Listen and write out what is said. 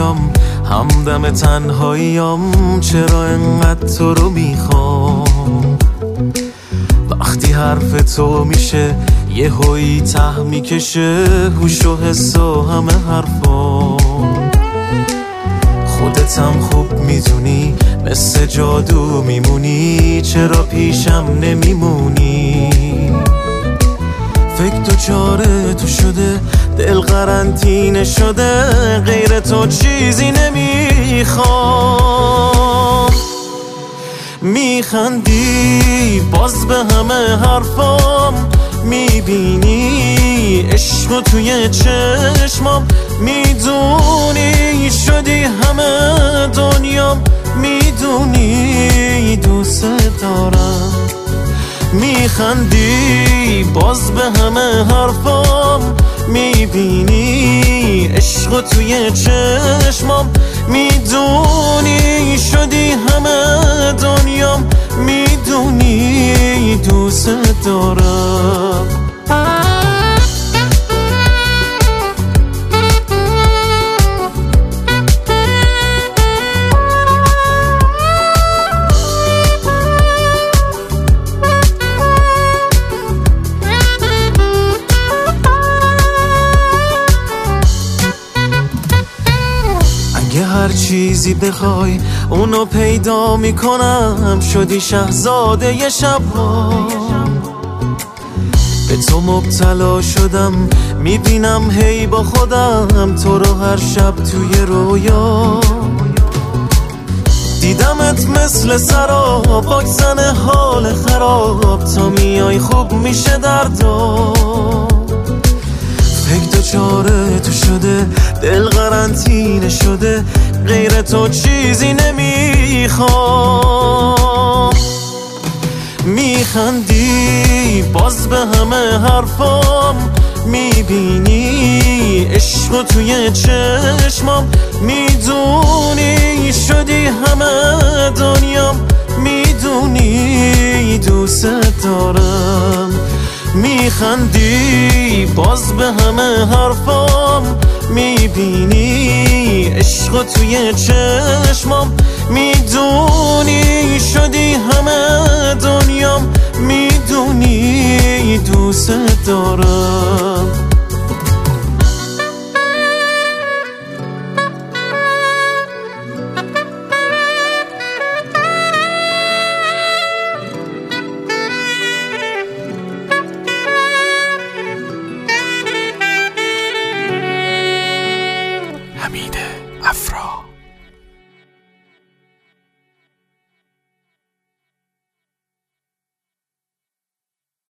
بیام همدم تنهاییام، چرا انقدر تو رو میخوام؟ وقتی حرف تو میشه یه هوی ته میکشه، هوش و حس و همه حرفام. خودتم خوب میدونی مثل جادو میمونی، چرا پیشم نمیمونی؟ فکر تو چاره تو شده، دل قرنطینه شده، غیر تو چیزی نمیخوام. میخندی باز به همه حرفام، میبینی عشق توی چشمام، میدونی شدی همه دنیام، میدونی دوست دارم. میخندی باز به همه حرفام، میبینی عشق توی چشمام، میدونی شدی همه دنیام، میدونی دوست دارم. اگه هر چیزی بخوای اونو پیدا میکنم، شدی شهزاده ی شب‌ها. به تو مبتلا شدم، میبینم هی با خودم تو رو هر شب توی رویا. دیدمت مثل سراب، واکسن حال خراب، تا میای خوب میشه دردا. فکر تو چاره تو شده، دل قرنطینه شده، غیر تو چیزی نمیخوام. میخندی باز به همه حرفام، میبینی عشق توی چشمام، میدونی شدی همه دنیام، میدونی دوست دارم. میخندی باز به همه حرفام، میبینی عشق توی چشمام، میدونی شدی همه دنیام، میدونی دوست دارم.